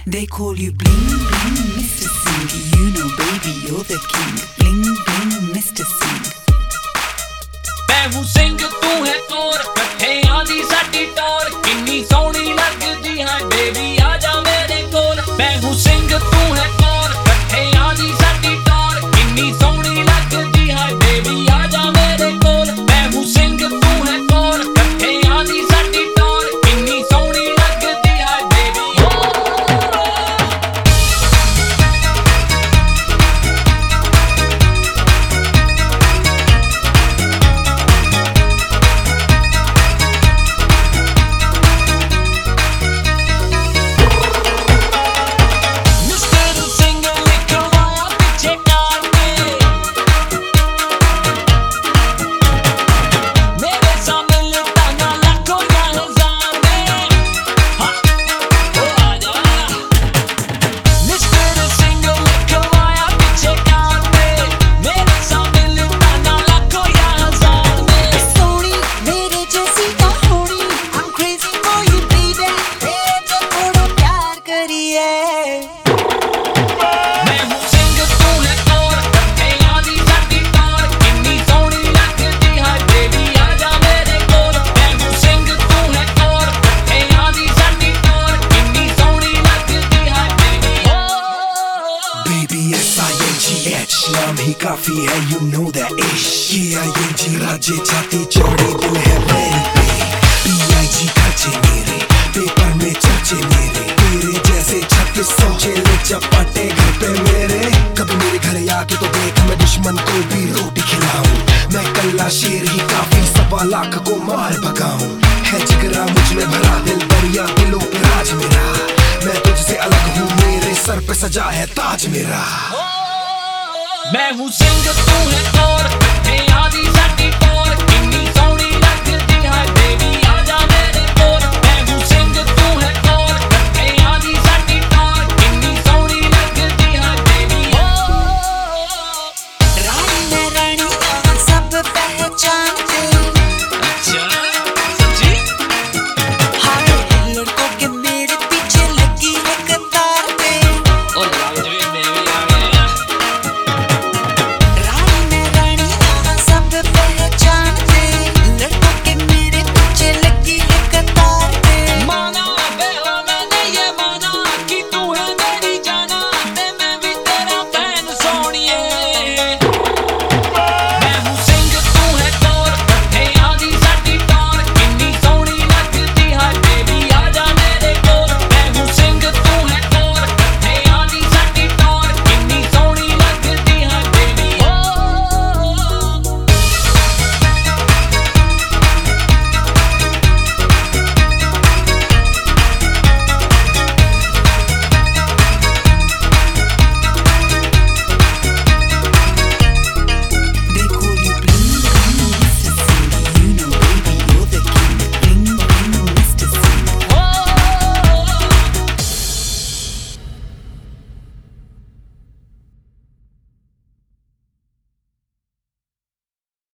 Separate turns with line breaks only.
They call you bling bling Mr. Singh. You know baby you're the king. Bling bling Mr. Singh.
मैं हूँ सिंह तू है चोर, कट्ठे आंधी साडी टोर, किन्नी सोहनी लगदी है बेबी आजा मेरे कोल। मैं हूँ सिंह तू है चोर, कट्ठे आंधी साडी टोर, किन्नी सोहनी लगदी है बेबी आजा मेरे कोल। मैं हूँ सिंह तू है चोर, कट्ठे आंधी साडी टोर, किन्नी सोहनी लगदी है बेबी।
नाम ही काफी है, you know that ish. K-I-N-G राज्य छाती चौड़ी दिल है मेरी पे। B-I-G खर्चे मेरे, पेपर में चर्चे मेरे, तेरे जैसे 36 चेले चपाटे घर पे मेरे। कभी मेरे घर आके तो देख मैं दुश्मन को भी रोटी खिलाऊं। मैं कल्ला शेर ही काफी 1.25 लाख को मार भगाऊं। है जिगरा मुझ में भरा दिल दरिया दिलों पे राज मेरा। मैं तुझसे अलग हूँ, मेरे सर पे सजा है ताज मेरा।
मैं हूँ सिंह तू है चोर, कट्ठे आंधी